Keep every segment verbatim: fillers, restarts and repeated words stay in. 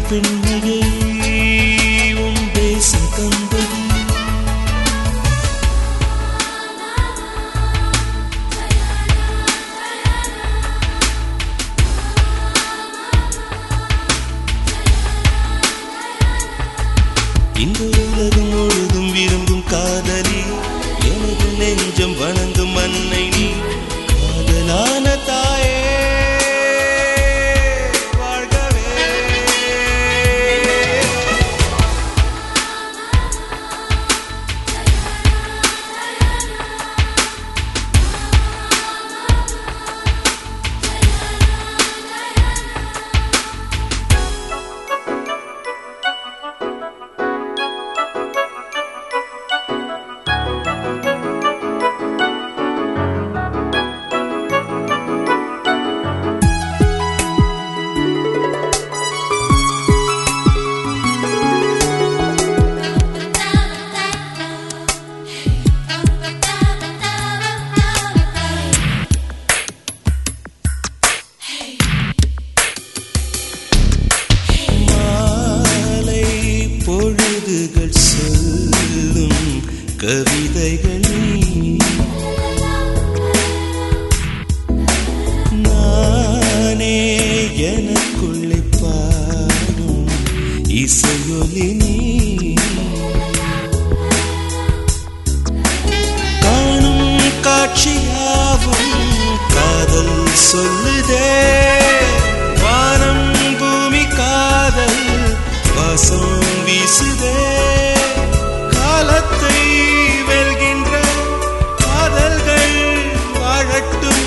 பெண்மையை உன் தேசம் தந்தது. இந்த உலகம் முழுதும் விரும்பும் காதலி, எனது நெஞ்சம் வணங்கும் அன்னை நீ. காதலான தாயே சொல்லும் கவிதைகள் நானே எனக்குள்ளே பாடும் இசையொலி நீ. காணும் காட்சியாவும் காதல் சொல்லுதே. வானம் பூமி காதல் வாசம் வீசுதே. காலத்தை வெல்கின்ற காதல்கள் வாழட்டும்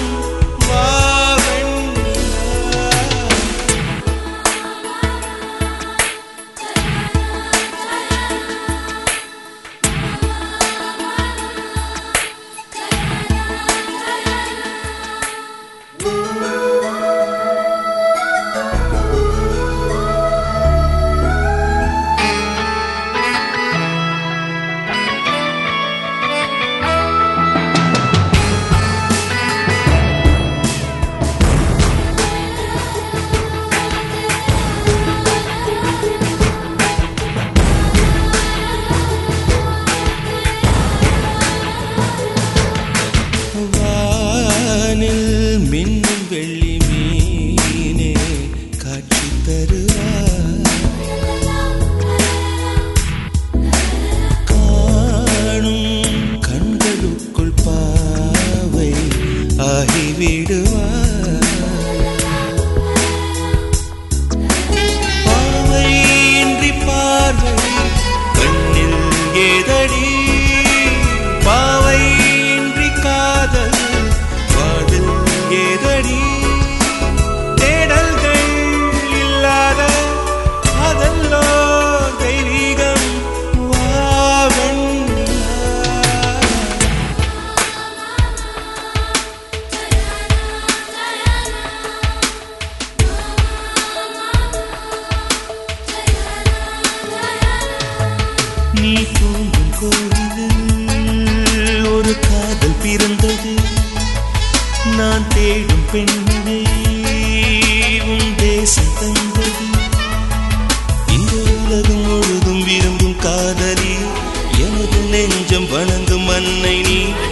மின்னும் வெள்ளி மீனே காட்சி தருவார். காணும் கண்களுக்குள் பாவை ஆகிவிடுவார். பாவை இன்றி பார்வை கண்ணில் ஏதடி. பாவை இன்றி காதல் வாடில் ஏதடி. தேடல்கள் இல்லாத அதல்லோ தெய்வீகம் வாவெண்ணிலா. நீ தூங்கும் கோவிலில் ஒரு காதல் பிறந்தது. நான் தேடும் பெண்மையை உன் தேசம் தந்தது. இந்த உலகம் முழுதும் விரும்பும் காதலி, எனது நெஞ்சம் வணங்கும் அன்னை நீ.